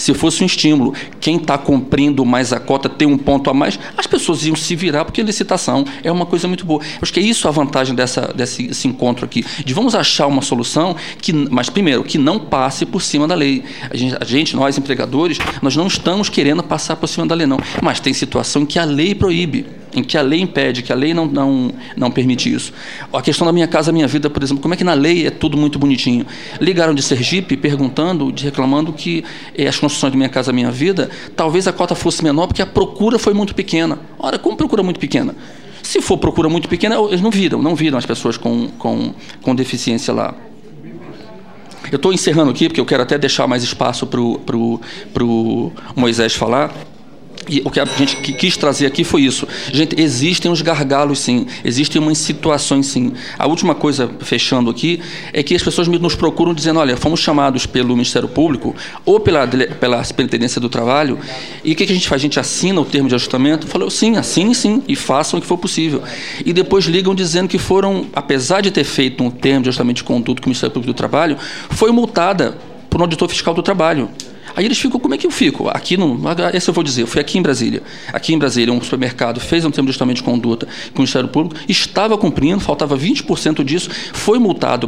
Se fosse um estímulo, quem está cumprindo mais a cota tem um ponto a mais, as pessoas iam se virar, porque a licitação é uma coisa muito boa. Eu acho que é isso a vantagem desse encontro aqui, de vamos achar uma solução, mas primeiro, que não passe por cima da lei. Nós empregadores, nós não estamos querendo passar por cima da lei, não. Mas tem situação em que a lei proíbe, em que a lei impede, que a lei não permite isso. A questão da Minha Casa Minha Vida, por exemplo, como é que na lei é tudo muito bonitinho? Ligaram de Sergipe reclamando que as construções de Minha Casa Minha Vida, talvez a cota fosse menor porque a procura foi muito pequena. Ora, como procura muito pequena? Se for procura muito pequena, eles não viram as pessoas com deficiência lá. Eu estou encerrando aqui, porque eu quero até deixar mais espaço para o Moisés falar. E o que a gente quis trazer aqui foi isso. Gente, existem os gargalos, sim. Existem umas situações, sim. A última coisa, fechando aqui, é que as pessoas nos procuram dizendo, olha, fomos chamados pelo Ministério Público ou pela Superintendência do Trabalho, e o que a gente faz? A gente assina o termo de ajustamento? Falou, sim, assine sim, e façam o que for possível. E depois ligam dizendo que foram, apesar de ter feito um termo de ajustamento de conduta com o Ministério Público do Trabalho, foi multada por um auditor fiscal do trabalho. Aí eles ficam, como é que eu fico? Esse eu vou dizer, eu fui aqui em Brasília. Aqui em Brasília, um supermercado fez um termo de ajustamento de conduta com o Ministério Público, estava cumprindo, faltava 20% disso, foi multado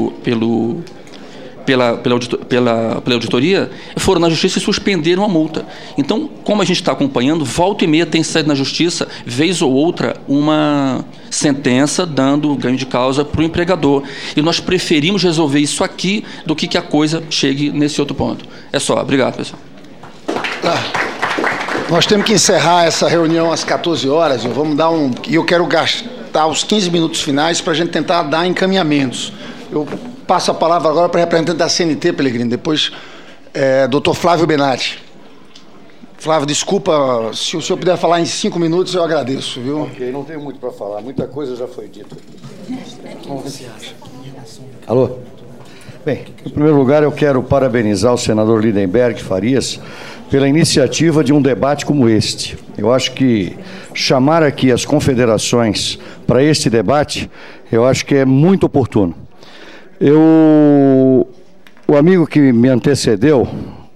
pela auditoria, foram na justiça e suspenderam a multa. Então, como a gente está acompanhando, volta e meia tem saído na justiça, vez ou outra, uma sentença dando ganho de causa para o empregador. E nós preferimos resolver isso aqui do que a coisa chegue nesse outro ponto. É só. Obrigado, pessoal. Nós temos que encerrar essa reunião às 14 horas. E eu quero gastar os 15 minutos finais para a gente tentar dar encaminhamentos. Eu passo a palavra agora para o representante da CNT, Pellegrini, depois doutor Flávio Benatti. Flávio, desculpa, se o senhor puder falar em 5 minutos, eu agradeço, viu? Ok, não tenho muito para falar, muita coisa já foi dita. Como você acha? Alô? Bem, em primeiro lugar, eu quero parabenizar o senador Lindenberg Farias pela iniciativa de um debate como este. Eu acho que chamar aqui as confederações para este debate, eu acho que é muito oportuno. O amigo que me antecedeu,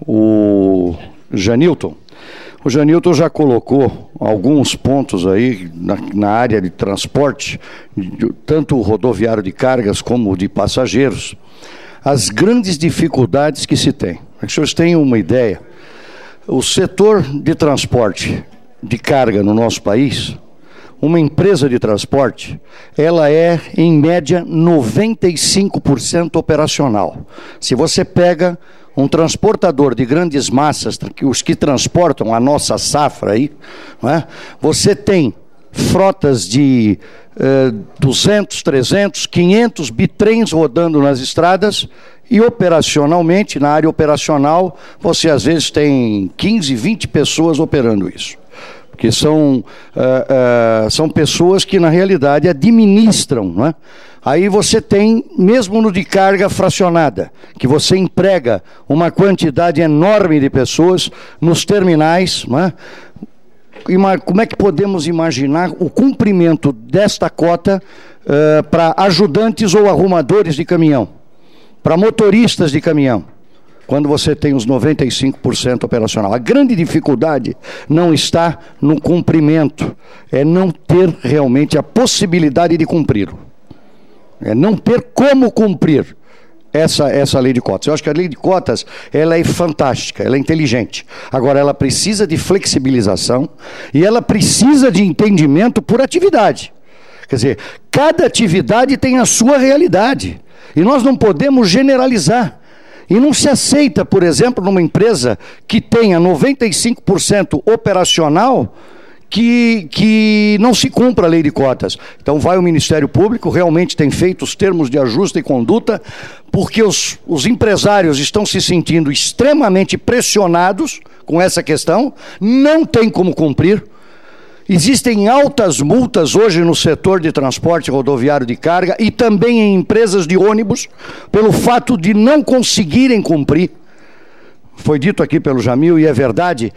o Janilton já colocou alguns pontos aí na área de transporte, tanto rodoviário de cargas como de passageiros, as grandes dificuldades que se tem. Para que os senhores tenham uma ideia, o setor de transporte de carga no nosso país, uma empresa de transporte, ela é, em média, 95% operacional. Se você pega um transportador de grandes massas, os que transportam a nossa safra aí, não é? Você tem frotas de 200, 300, 500 bitrens rodando nas estradas e operacionalmente, na área operacional, você às vezes tem 15, 20 pessoas operando isso. Porque são pessoas que, na realidade, administram, não é? Aí você tem, mesmo no de carga fracionada, que você emprega uma quantidade enorme de pessoas nos terminais, não é? Como é que podemos imaginar o cumprimento desta cota para ajudantes ou arrumadores de caminhão, para motoristas de caminhão, quando você tem os 95% operacional? A grande dificuldade não está no cumprimento, é não ter realmente a possibilidade de cumpri-lo. É não ter como cumprir essa lei de cotas. Eu acho que a lei de cotas, ela é fantástica, ela é inteligente. Agora, ela precisa de flexibilização e ela precisa de entendimento por atividade. Quer dizer, cada atividade tem a sua realidade. E nós não podemos generalizar. E não se aceita, por exemplo, numa empresa que tenha 95% operacional, que não se cumpra a lei de cotas. Então vai o Ministério Público, realmente tem feito os termos de ajuste e conduta, porque os empresários estão se sentindo extremamente pressionados com essa questão, não tem como cumprir. Existem altas multas hoje no setor de transporte rodoviário de carga e também em empresas de ônibus, pelo fato de não conseguirem cumprir. Foi dito aqui pelo Jamil, e é verdade,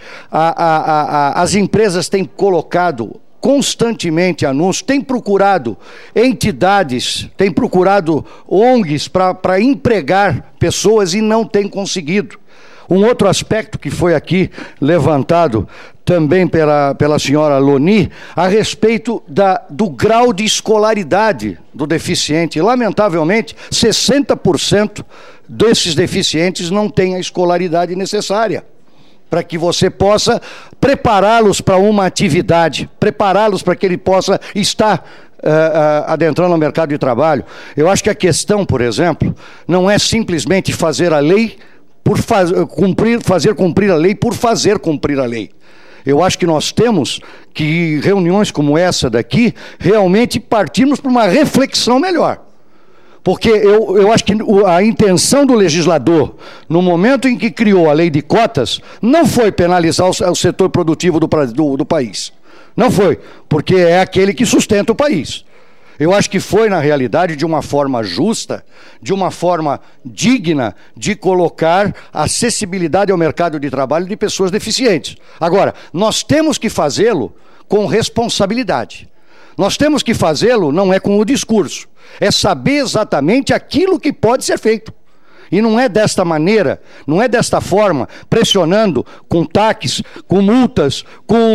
as empresas têm colocado constantemente anúncios, têm procurado entidades, têm procurado ONGs para empregar pessoas e não têm conseguido. Um outro aspecto que foi aqui levantado também pela senhora Loni, a respeito do grau de escolaridade do deficiente. Lamentavelmente, 60% desses deficientes não têm a escolaridade necessária para que você possa prepará-los para uma atividade, prepará-los para que ele possa estar adentrando no mercado de trabalho. Eu acho que a questão, por exemplo, não é simplesmente fazer a lei por fazer cumprir a lei por fazer cumprir a lei. Eu acho que nós temos que, reuniões como essa daqui, realmente partirmos para uma reflexão melhor. Porque eu acho que a intenção do legislador, no momento em que criou a lei de cotas, não foi penalizar o setor produtivo do país. Não foi, porque é aquele que sustenta o país. Eu acho que foi, na realidade, de uma forma justa, de uma forma digna de colocar acessibilidade ao mercado de trabalho de pessoas deficientes. Agora, nós temos que fazê-lo com responsabilidade. Nós temos que fazê-lo não é com o discurso, é saber exatamente aquilo que pode ser feito. E não é desta maneira, não é desta forma, pressionando com taxas, com multas,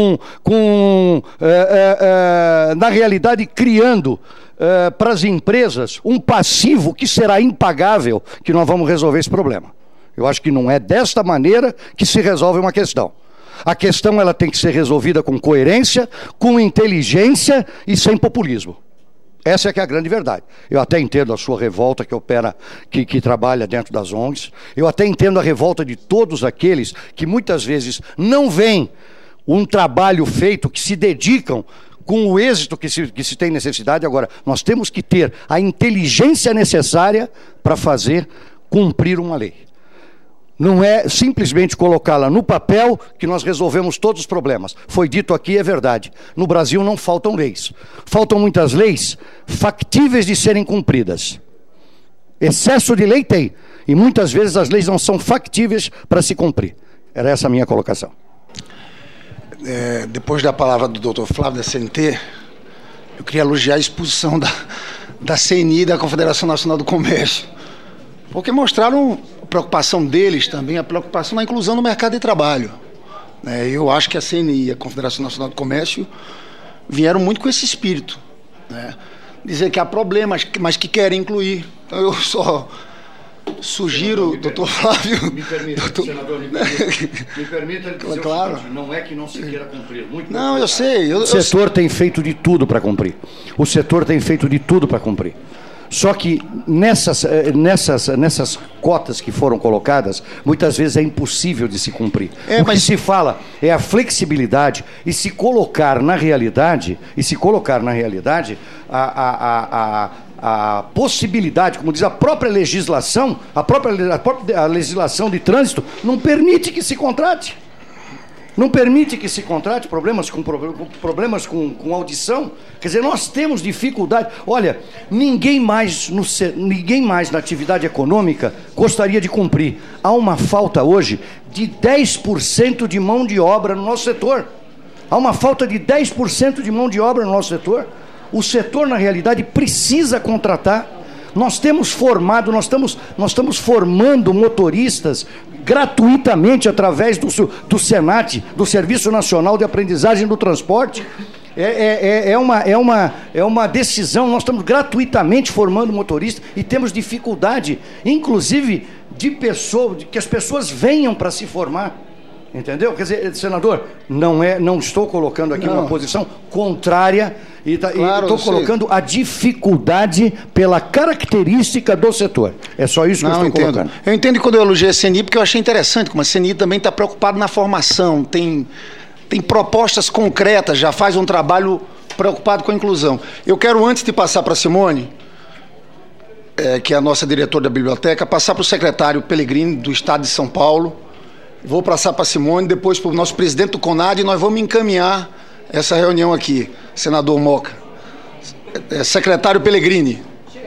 na realidade criando para as empresas um passivo que será impagável, que nós vamos resolver esse problema. Eu acho que não é desta maneira que se resolve uma questão. A questão ela tem que ser resolvida com coerência, com inteligência e sem populismo. Essa é que é a grande verdade. Eu até entendo a sua revolta que opera, que trabalha dentro das ONGs. Eu até entendo a revolta de todos aqueles que muitas vezes não veem um trabalho feito, que se dedicam com o êxito que se tem necessidade. Agora, nós temos que ter a inteligência necessária para fazer cumprir uma lei. Não é simplesmente colocá-la no papel que nós resolvemos todos os problemas. Foi dito aqui, é verdade. No Brasil não faltam leis. Faltam muitas leis factíveis de serem cumpridas. Excesso de lei tem. E muitas vezes as leis não são factíveis para se cumprir. Era essa a minha colocação. Depois da palavra do Dr. Flávio, da CNT, eu queria elogiar a exposição da CNI, da Confederação Nacional do Comércio. Porque mostraram a preocupação deles também, a preocupação na inclusão no mercado de trabalho. Eu acho que a CNI e a Confederação Nacional do Comércio vieram muito com esse espírito. Dizer que há problemas, mas que querem incluir. Então eu só sugiro, doutor Flávio... Me permita, senador, me permita dizer claro. O seguinte, não é que não se queira cumprir. Muito não, eu sei. O setor tem feito de tudo para cumprir. O setor tem feito de tudo para cumprir. Só que nessas cotas que foram colocadas, muitas vezes é impossível de se cumprir. Que se fala é a flexibilidade e se colocar na realidade, a possibilidade, como diz a própria legislação, a legislação de trânsito não permite que se contrate. Não permite que se contrate problemas com audição. Quer dizer, nós temos dificuldade. Olha, ninguém mais na atividade econômica gostaria de cumprir. Há uma falta hoje de 10% de mão de obra no nosso setor. Há uma falta de 10% de mão de obra no nosso setor. O setor, na realidade, precisa contratar. Nós estamos formando motoristas gratuitamente através do SENAT, do Serviço Nacional de Aprendizagem do Transporte. É uma decisão, nós estamos gratuitamente formando motoristas e temos dificuldade, inclusive, de que as pessoas venham para se formar. Entendeu? Quer dizer, senador, não estou colocando aqui uma posição contrária e estou colocando a dificuldade pela característica do setor. É só isso que eu estou colocando. Eu entendo quando eu elogiei a CNI, porque eu achei interessante, como a CNI também está preocupada na formação, tem propostas concretas, já faz um trabalho preocupado com a inclusão. Eu quero, antes de passar para a Simone, que é a nossa diretora da biblioteca, passar para o secretário Pellegrini, do Estado de São Paulo. Vou passar para a Simone, depois para o nosso presidente do CONAD, e nós vamos encaminhar essa reunião aqui, senador Moca. Secretário Pellegrini.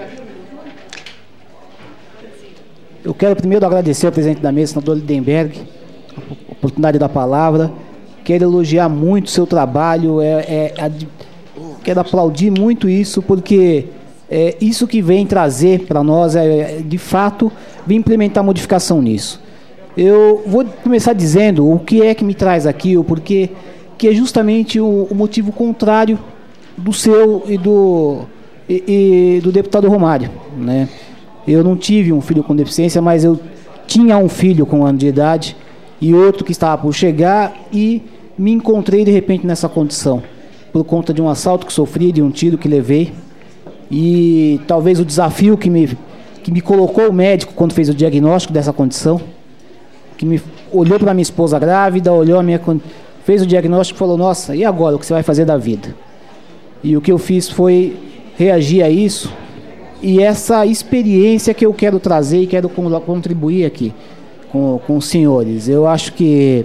Eu quero primeiro agradecer ao presidente da mesa, senador Lindenberg, a oportunidade da palavra. Quero elogiar muito o seu trabalho, quero aplaudir muito isso, porque isso que vem trazer para nós, de fato, vem implementar modificação nisso. Eu vou começar dizendo o que é que me traz aqui, o porquê, que é justamente o motivo contrário do seu e do deputado Romário, né? Eu não tive um filho com deficiência, mas eu tinha um filho com 1 ano de idade e outro que estava por chegar, e me encontrei de repente nessa condição, por conta de um assalto que sofri, de um tiro que levei, e talvez o desafio que me colocou o médico quando fez o diagnóstico dessa condição, que me olhou para minha esposa grávida, fez o diagnóstico e falou: nossa, e agora, o que você vai fazer da vida? E o que eu fiz foi reagir a isso, e essa experiência que eu quero trazer e quero contribuir aqui com os senhores. Eu acho que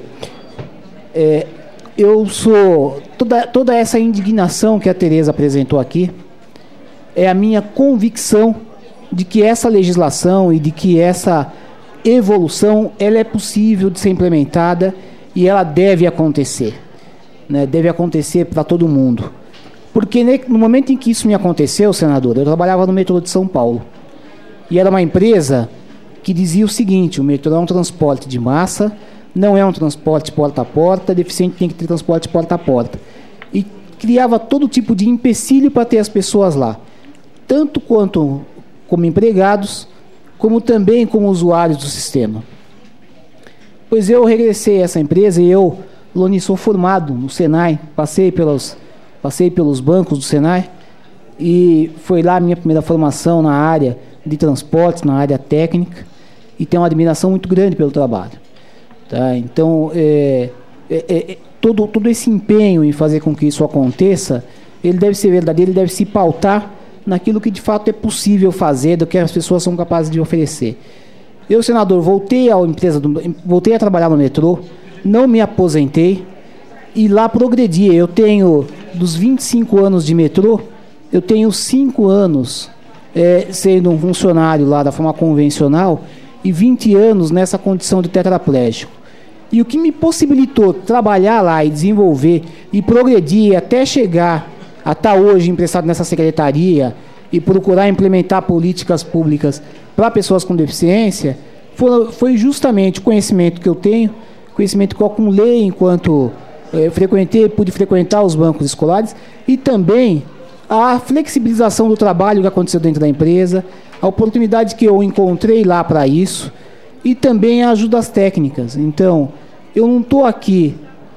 eu sou... Toda essa indignação que a Tereza apresentou aqui é a minha convicção de que essa legislação e de que essa evolução ela é possível de ser implementada e ela deve acontecer, né? Deve acontecer para todo mundo. Porque no momento em que isso me aconteceu, senador, eu trabalhava no metrô de São Paulo. E era uma empresa que dizia o seguinte: o metrô é um transporte de massa, não é um transporte porta a porta, deficiente tem que ter transporte porta a porta. E criava todo tipo de empecilho para ter as pessoas lá, tanto quanto como empregados, como também como usuários do sistema. Pois eu regressei a essa empresa e eu, Loni, sou formado no Senai, passei pelos bancos do Senai, e foi lá a minha primeira formação na área de transportes, na área técnica, e tenho uma admiração muito grande pelo trabalho. Tá? Então, todo esse empenho em fazer com que isso aconteça, ele deve ser verdadeiro, ele deve se pautar naquilo que de fato é possível fazer, do que as pessoas são capazes de oferecer. Eu, senador, voltei a trabalhar no metrô, não me aposentei, e lá progredi. Eu tenho, dos 25 anos de metrô, eu tenho 5 anos sendo um funcionário lá da forma convencional e 20 anos nessa condição de tetraplégico. E o que me possibilitou trabalhar lá e desenvolver e progredir até chegar a estar hoje emprestado nessa secretaria e procurar implementar políticas públicas para pessoas com deficiência, foi justamente o conhecimento que eu tenho, conhecimento que eu acumulei enquanto pude frequentar os bancos escolares, e também a flexibilização do trabalho que aconteceu dentro da empresa, a oportunidade que eu encontrei lá para isso, e também as ajudas técnicas. Então, eu não estou aqui...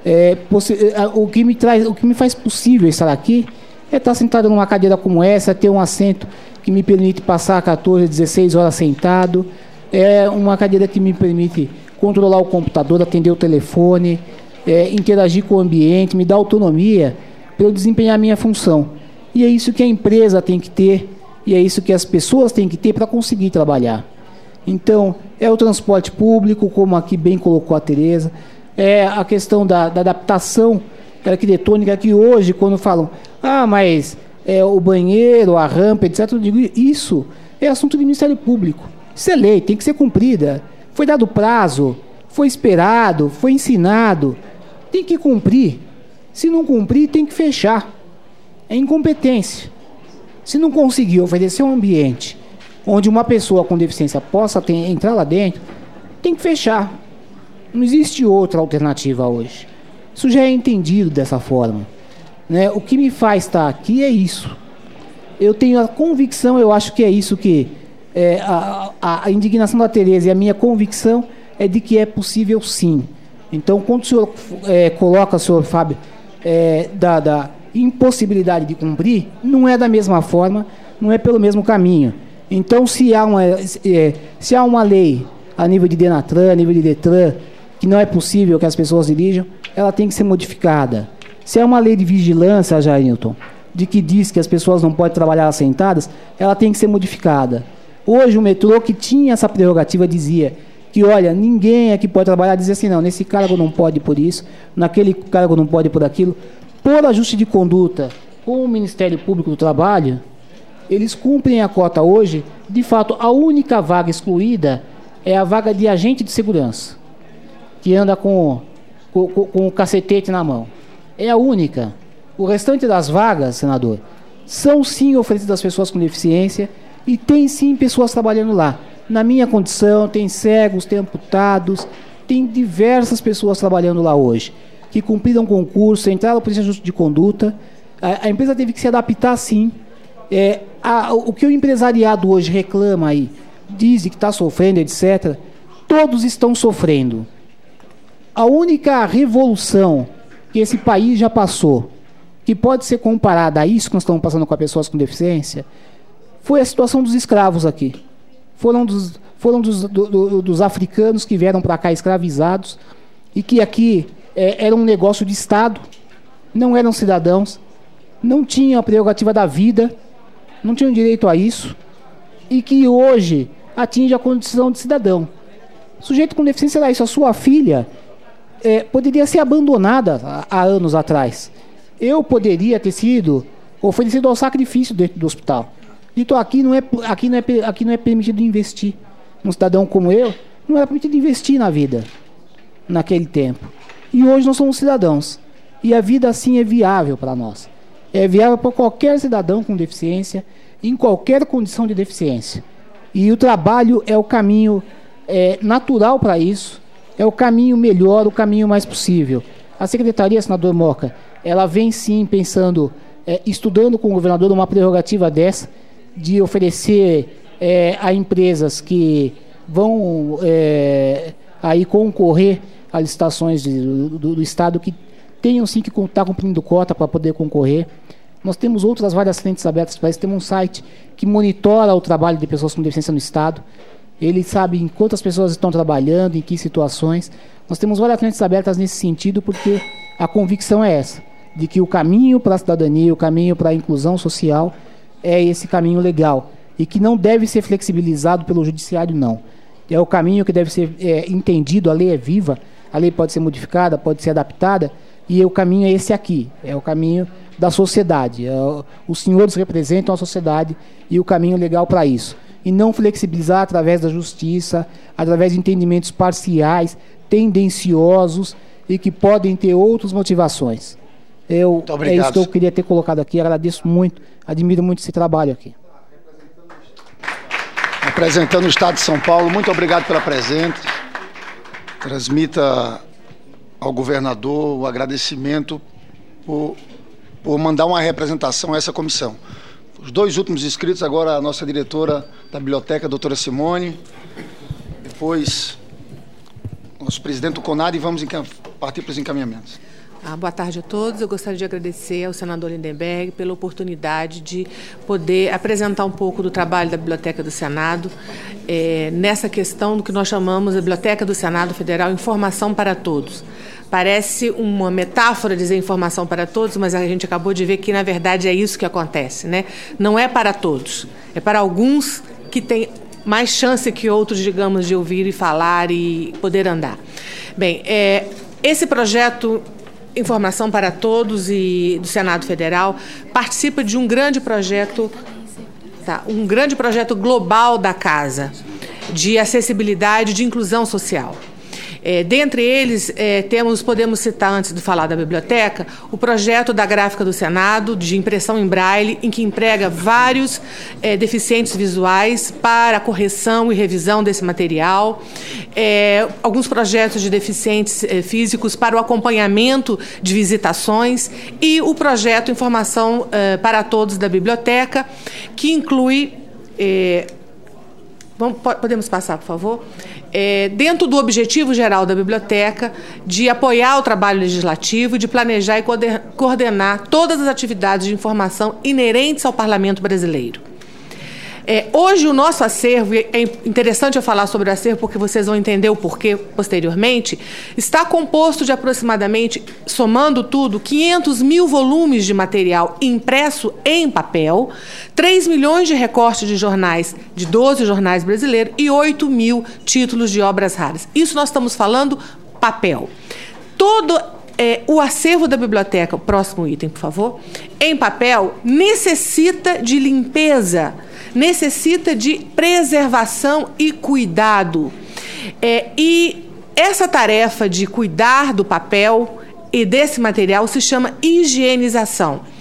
o que me faz possível estar aqui é estar sentado numa cadeira como essa, ter um assento que me permite passar 14, 16 horas sentado, uma cadeira que me permite controlar o computador, atender o telefone, interagir com o ambiente, me dá autonomia para eu desempenhar a minha função. E é isso que a empresa tem que ter, e é isso que as pessoas têm que ter para conseguir trabalhar. Então, é o transporte público, como aqui bem colocou a Tereza, é a questão da adaptação arquitetônica, que hoje, quando falam, mas o banheiro, a rampa, etc., eu digo, isso é assunto do Ministério Público. Isso é lei, tem que ser cumprida. Foi dado prazo, foi esperado, foi ensinado, tem que cumprir. Se não cumprir, tem que fechar. É incompetência. Se não conseguir oferecer um ambiente onde uma pessoa com deficiência possa entrar lá dentro, tem que fechar. Não existe outra alternativa hoje. Isso já é entendido dessa forma, né? O que me faz estar aqui é isso. Eu tenho a convicção, eu acho que é isso que... a indignação da Tereza e a minha convicção é de que é possível, sim. Então, quando o senhor coloca, senhor Fábio, da impossibilidade de cumprir, não é da mesma forma, não é pelo mesmo caminho. Então, se há uma lei a nível de Denatran, a nível de Detran, que não é possível que as pessoas dirijam, ela tem que ser modificada. Se há uma lei de vigilância, Jailton, de que diz que as pessoas não podem trabalhar sentadas, ela tem que ser modificada. Hoje, o metrô, que tinha essa prerrogativa, dizia que, olha, ninguém aqui pode trabalhar, dizia assim, não, nesse cargo não pode por isso, naquele cargo não pode por aquilo. Por ajuste de conduta com o Ministério Público do Trabalho, eles cumprem a cota hoje. De fato, a única vaga excluída é a vaga de agente de segurança, que anda com o cacetete na mão. É a única. O restante das vagas, senador, são sim oferecidas às pessoas com deficiência, e tem sim pessoas trabalhando lá. Na minha condição, tem cegos, tem amputados, tem diversas pessoas trabalhando lá hoje, que cumpriram concurso, entraram por ajuste de conduta. A empresa teve que se adaptar, sim. O que o empresariado hoje reclama aí, diz que está sofrendo, etc., todos estão sofrendo. A única revolução que esse país já passou, que pode ser comparada a isso que nós estamos passando com as pessoas com deficiência, foi a situação dos escravos aqui. Foram dos africanos que vieram para cá escravizados e que aqui era um negócio de Estado, não eram cidadãos, não tinham a prerrogativa da vida, não tinham direito a isso, e que hoje atinge a condição de cidadão. O sujeito com deficiência era isso. A sua filha poderia ser abandonada há anos atrás. Eu poderia ter sido oferecido ao sacrifício dentro do hospital. Dito, aqui não é permitido investir. Um cidadão como eu, não era permitido investir na vida naquele tempo. E hoje nós somos cidadãos. E a vida, assim, é viável para nós. É viável para qualquer cidadão com deficiência, em qualquer condição de deficiência. E o trabalho é o caminho natural para isso, é o caminho melhor, o caminho mais possível. A Secretaria, senador Moca, ela vem sim pensando, estudando com o governador uma prerrogativa dessa, de oferecer a empresas que vão aí concorrer a licitações do Estado, que tenham sim que estar cumprindo cota para poder concorrer. Nós temos outras várias frentes abertas para isso. Temos um site que monitora o trabalho de pessoas com deficiência no Estado. Ele sabe em quantas pessoas estão trabalhando, em que situações. Nós temos várias frentes abertas nesse sentido, porque a convicção é essa, de que o caminho para a cidadania, o caminho para a inclusão social é esse caminho legal, e que não deve ser flexibilizado pelo judiciário, não. É o caminho que deve ser entendido. A lei é viva, a lei pode ser modificada, pode ser adaptada, e o caminho é esse aqui, é o caminho da sociedade. Os senhores representam a sociedade e o caminho legal para isso. E não flexibilizar através da justiça, através de entendimentos parciais, tendenciosos e que podem ter outras motivações. É isso que eu queria ter colocado aqui. Agradeço muito, admiro muito esse trabalho aqui. Representando o Estado de São Paulo, muito obrigado pela presença. Transmita ao governador o agradecimento por mandar uma representação a essa comissão. Os dois últimos inscritos, agora a nossa diretora da biblioteca, a doutora Simone, depois nosso presidente do CONAD, e vamos partir para os encaminhamentos. Boa tarde a todos. Eu gostaria de agradecer ao senador Lindenberg pela oportunidade de poder apresentar um pouco do trabalho da Biblioteca do Senado, nessa questão do que nós chamamos a Biblioteca do Senado Federal, Informação para Todos. Parece uma metáfora dizer informação para todos, mas a gente acabou de ver que, na verdade, é isso que acontece, né? Não é para todos, é para alguns que têm mais chance que outros, digamos, de ouvir e falar e poder andar. Bem, esse projeto Informação para Todos e do Senado Federal participa de um grande projeto, um grande projeto global da Casa, de acessibilidade, de inclusão social. Dentre eles, podemos citar, antes de falar da biblioteca, o projeto da Gráfica do Senado, de impressão em braille, em que emprega vários deficientes visuais para a correção e revisão desse material, alguns projetos de deficientes físicos para o acompanhamento de visitações, e o projeto Informação para Todos da biblioteca, que inclui... podemos passar, por favor? Dentro do objetivo geral da biblioteca, de apoiar o trabalho legislativo, de planejar e coordenar todas as atividades de informação inerentes ao Parlamento brasileiro. Hoje o nosso acervo, é interessante eu falar sobre o acervo porque vocês vão entender o porquê posteriormente, está composto de aproximadamente, somando tudo, 500 mil volumes de material impresso em papel, 3 milhões de recortes de jornais, de 12 jornais brasileiros, e 8 mil títulos de obras raras. Isso nós estamos falando papel. Todo o acervo da biblioteca, o próximo item, por favor, em papel, necessita de limpeza, necessita de preservação e cuidado. E essa tarefa de cuidar do papel e desse material se chama higienização.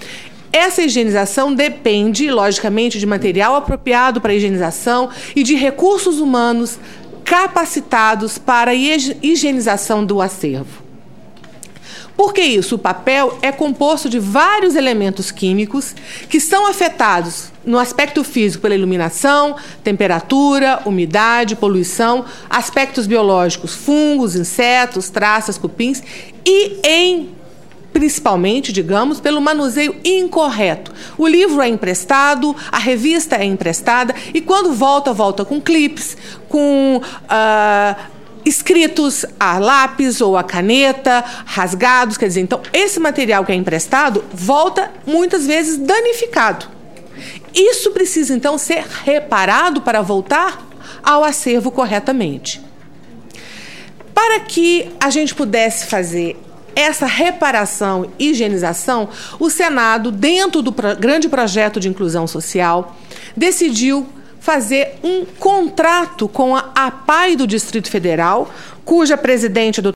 Essa higienização depende, logicamente, de material apropriado para a higienização e de recursos humanos capacitados para a higienização do acervo. Por que isso? O papel é composto de vários elementos químicos que são afetados no aspecto físico pela iluminação, temperatura, umidade, poluição, aspectos biológicos, fungos, insetos, traças, cupins e principalmente, digamos, pelo manuseio incorreto. O livro é emprestado, a revista é emprestada e quando volta com clipes, com escritos a lápis ou a caneta, rasgados, quer dizer, então esse material que é emprestado volta muitas vezes danificado. Isso precisa então ser reparado para voltar ao acervo corretamente. Para que a gente pudesse fazer essa reparação e higienização, o Senado, dentro do grande projeto de inclusão social, decidiu fazer um contrato com a APAE do Distrito Federal, cuja presidente é a